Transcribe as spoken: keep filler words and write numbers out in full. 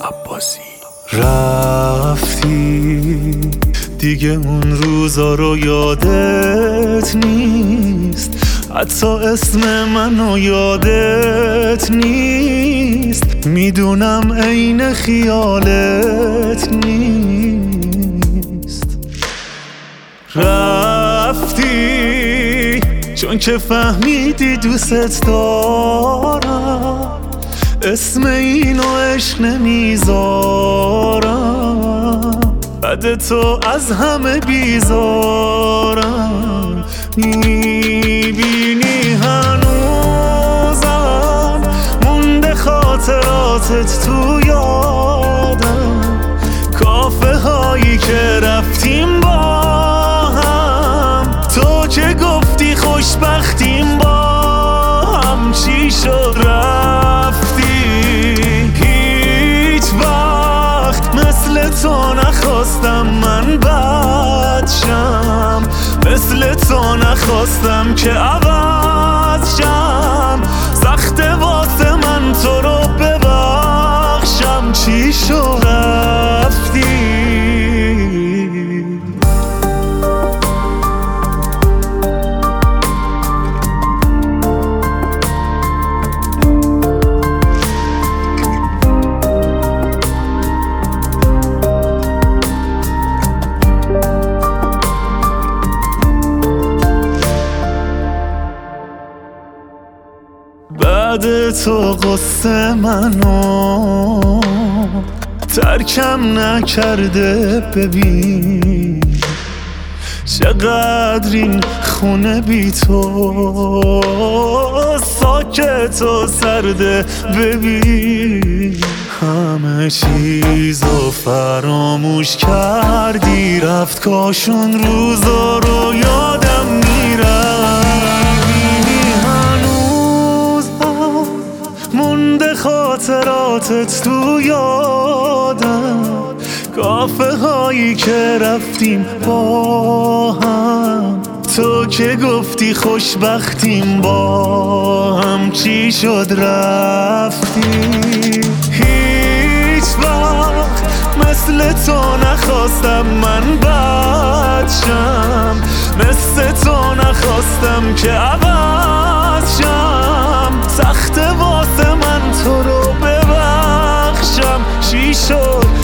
عباسی. رفتی دیگه اون روزا رو یادت نیست، حتی اسم منو یادت نیست. میدونم عین خیالت نیست. رفتی چون که فهمیدی دوست دارم، اسم اینو عشق نمیذارم، بعد تو از همه بیزارم. میبینی هنوزم مونده خاطراتت تو یادم، کافه هایی که رفتیم با هم، تو که گفتی خوشبختیم با هم. چی شد رفتی؟ هیچ وقت مثل تو نخواستم من بد شم، مثل تو نخواستم که عوض شم. سخته واسه من تو رو ببخشم. چی شد رفتی؟ بعد تو قصه منو ترکم نکرده، ببین چقدر این خونه بی تو ساکت و سرده. ببین همه چیزو فراموش کردی، رفت کاشون روزا رو یادم میرم. مونده خاطراتت تو یادم، کافه هایی که رفتیم با هم، تو که گفتی خوشبختیم با هم. چی شد رفتی؟ هیچ وقت مثل تو نخواستم من بد شم، مثل تو نخواستم که عوض شم. سخته واسه من تو رو ببخشم. چی شد